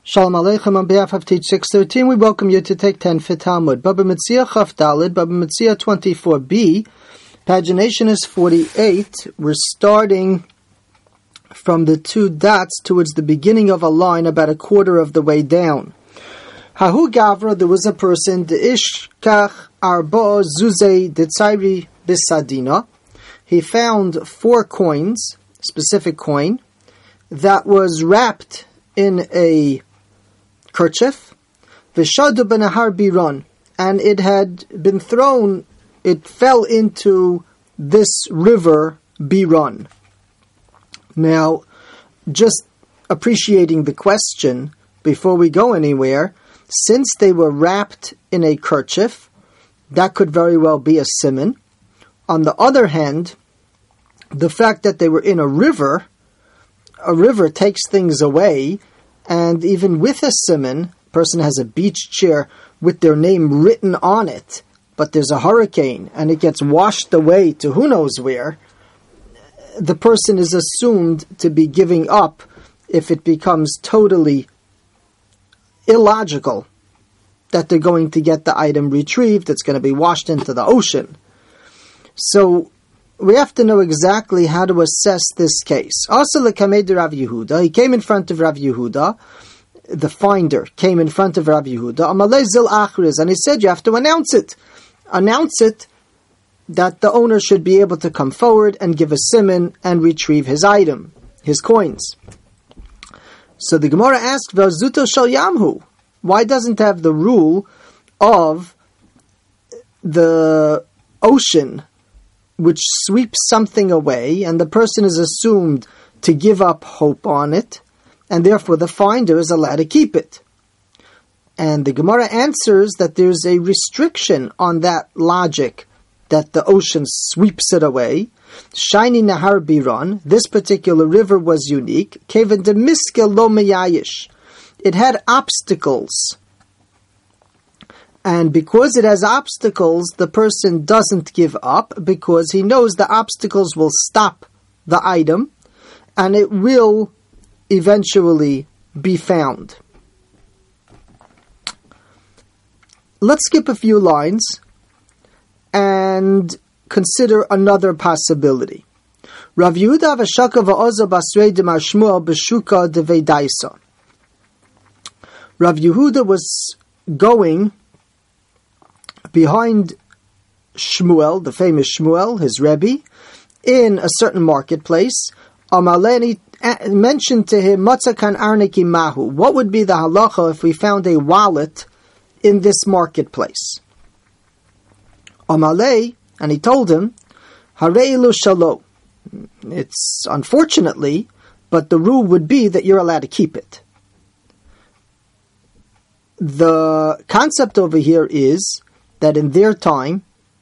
Shalom Aleichem, on behalf of Teach 613, we welcome you to take 10 for Talmud. Baba Metzia Chaf Dalid, Baba Metzia 24b, pagination is 48. We're starting from the two dots towards the beginning of a line about a quarter of the way down. Hahu Gavra, there was a person, the Ishkach Arba Zuzei Detzairi Bisadina. He found 4 coins, specific coin, that was wrapped in a kerchief, v'shadu b'nahar biron, and it had been thrown, it fell into this river Biron. Now, just appreciating the question before we go anywhere, since they were wrapped in a kerchief, that could very well be a siman. On the other hand, the fact that they were in a river takes things away. And even with a siman, person has a beach chair with their name written on it, but there's a hurricane and it gets washed away to who knows where, the person is assumed to be giving up if it becomes totally illogical that they're going to get the item retrieved, it's going to be washed into the ocean. So we have to know exactly how to assess this case. Also, Rav Yehuda, he came in front of Rav Yehuda, the finder came in front of Rav Yehuda, and he said, you have to announce it. Announce it that the owner should be able to come forward and give a siman and retrieve his item, his coins. So the Gemara asked, V'azuto shel yamhu, why doesn't it have the rule of the ocean, which sweeps something away, and the person is assumed to give up hope on it, and therefore the finder is allowed to keep it. And the Gemara answers that there's a restriction on that logic, that the ocean sweeps it away. Shiny Nahar Biron, this particular river was unique. Kevan de Miskel Lo Meyayish, it had obstacles. And because it has obstacles, the person doesn't give up because he knows the obstacles will stop the item and it will eventually be found. Let's skip a few lines and consider another possibility. Rav Yehuda v'shaka v'oza basrei demar Shmuel b'shuka devedaisa. Rav Yehuda was going behind Shmuel, the famous Shmuel, his Rebbe, in a certain marketplace. Amaleni mentioned to him, Matzakan Arniki Mahu, what would be the halacha if we found a wallet in this marketplace? Amalei, and he told him, Hareilu Shalo. It's unfortunately, but the rule would be that you're allowed to keep it. The concept over here is that in their time,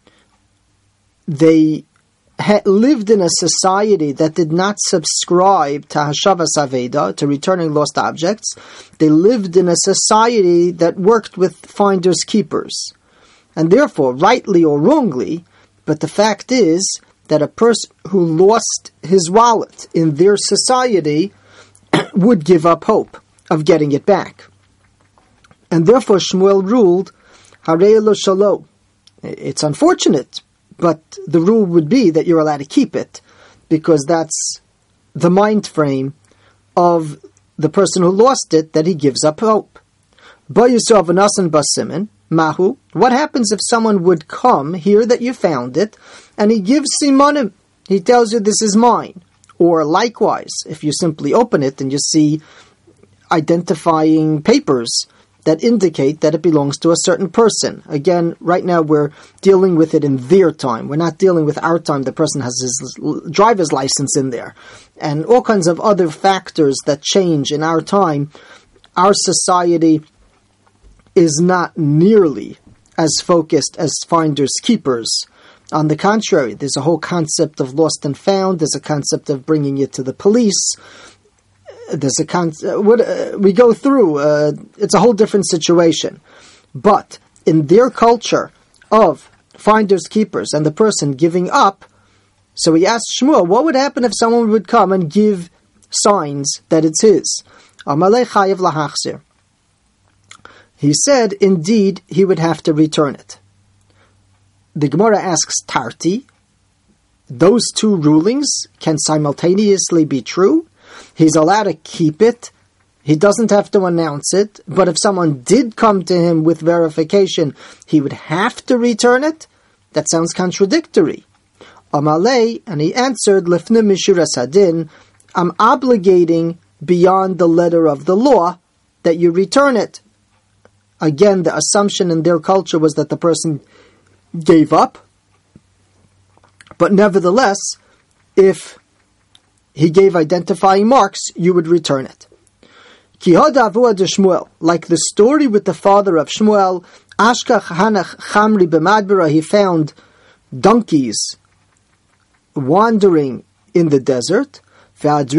they lived in a society that did not subscribe to Hashavas Aveda, to returning lost objects. They lived in a society that worked with finders keepers. And therefore, rightly or wrongly, but the fact is that a person who lost his wallet in their society would give up hope of getting it back. And therefore Shmuel ruled, Harei lo shalo. It's unfortunate, but the rule would be that you're allowed to keep it, because that's the mind frame of the person who lost it, that he gives up hope. Ba'yisov v'nasan basimin, mahu. What happens if someone would come, hear that you found it, and he gives simanim? He tells you this is mine. Or likewise, if you simply open it and you see identifying papers that indicate that it belongs to a certain person. Again, right now we're dealing with it in their time. We're not dealing with our time. The person has his driver's license in there. And all kinds of other factors that change in our time. Our society is not nearly as focused as finders keepers. On the contrary, there's a whole concept of lost and found. There's a concept of bringing it to the police. There's a we go through, it's a whole different situation. But in their culture of finders keepers and the person giving up, so he asked Shmuel, what would happen if someone would come and give signs that it's his? Amalei chayev lahachzir. he said, indeed, he would have to return it. The Gemara asks Tarti, those two rulings can simultaneously be true? He's allowed to keep it. He doesn't have to announce it. But if someone did come to him with verification, he would have to return it? That sounds contradictory. Amalei, and he answered, Lifne Mishuras Hadin, I'm obligating beyond the letter of the law that you return it. Again, the assumption in their culture was that the person gave up. But nevertheless, if he gave identifying marks, you would return it. Like the story with the father of Shmuel, Ashkach Hanach Chamri b'Madbara, he found donkeys wandering in the desert, and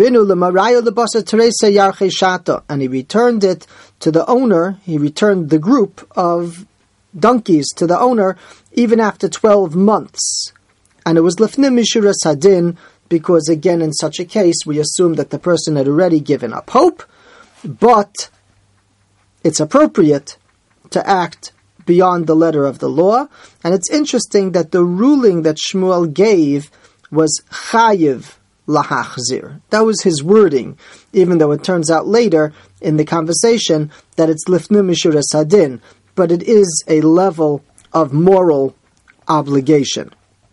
he returned it to the owner. He returned the group of donkeys to the owner even after 12 months. And it was Lefne Mishuras Hadin, because again, in such a case, we assume that the person had already given up hope, but it's appropriate to act beyond the letter of the law. And it's interesting that the ruling that Shmuel gave was Chayiv Lahachzir. That was his wording, even though it turns out later in the conversation that it's Lifnu Mishuras Hadin, but it is a level of moral obligation.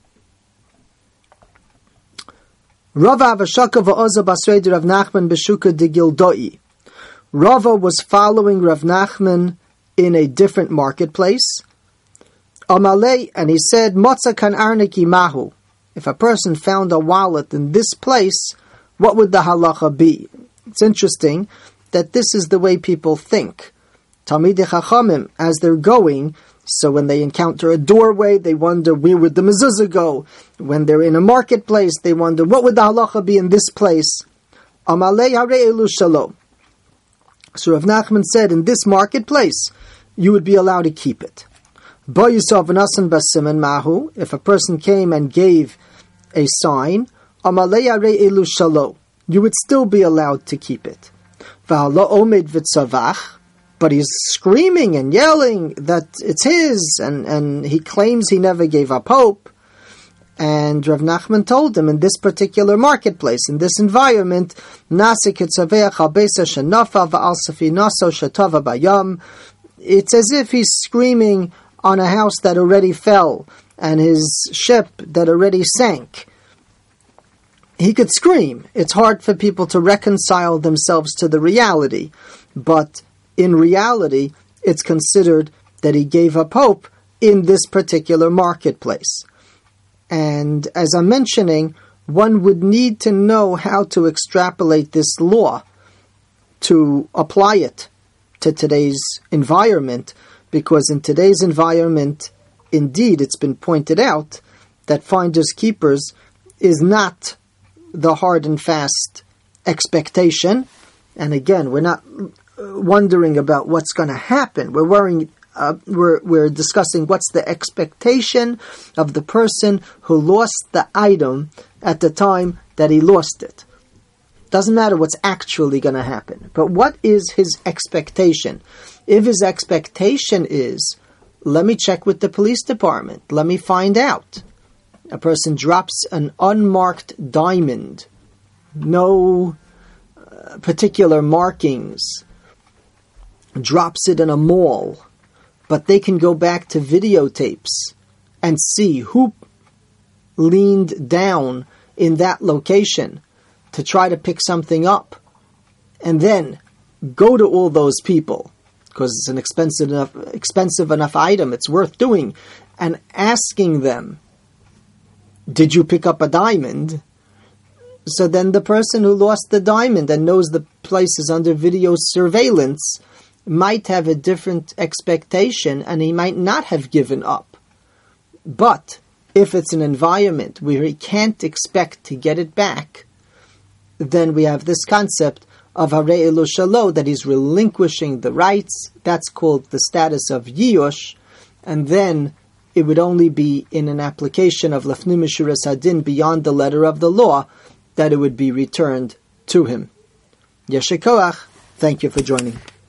Rava Avashaka va'oza basrei Rav Nachman b'shuka de Gildoi. Rava was following Rav Nachman in a different marketplace. Amalei, and he said, Motza kan arniki mahu. If a person found a wallet in this place, what would the halacha be? It's interesting that this is the way people think. Talmidei Chachamim, as they're going, so when they encounter a doorway, they wonder, where would the mezuzah go? When they're in a marketplace, they wonder, what would the halacha be in this place? Amalei harei elu shalom. So Rav Nachman said, in this marketplace, you would be allowed to keep it. If a person came and gave a sign, you would still be allowed to keep it. But he's screaming and yelling that it's his, and he claims he never gave up hope. And Rav Nachman told him, in this particular marketplace, in this environment, it's as if he's screaming on a house that already fell and his ship that already sank. He could scream. It's hard for people to reconcile themselves to the reality. But in reality, it's considered that he gave up hope in this particular marketplace. And as I'm mentioning, one would need to know how to extrapolate this law to apply it to today's environment, because in today's environment, indeed, it's been pointed out that finders keepers is not the hard and fast expectation. And again, we're not wondering about what's going to happen. We're worrying. We're discussing what's the expectation of the person who lost the item at the time that he lost it. Doesn't matter what's actually going to happen, but what is his expectation? If his expectation is, let me check with the police department, let me find out. A person drops an unmarked diamond, no particular markings, drops it in a mall, but they can go back to videotapes and see who leaned down in that location to try to pick something up, and then go to all those people, because it's an expensive enough item, it's worth doing, and asking them, did you pick up a diamond? So then the person who lost the diamond and knows the place is under video surveillance might have a different expectation, and he might not have given up. But if it's an environment where he can't expect to get it back, then we have this concept of harei elu shalo, that he's relinquishing the rights. That's called the status of yiyush, and then it would only be in an application of lefnu mishuras hadin beyond the letter of the law that it would be returned to him. Yeshikoach, thank you for joining.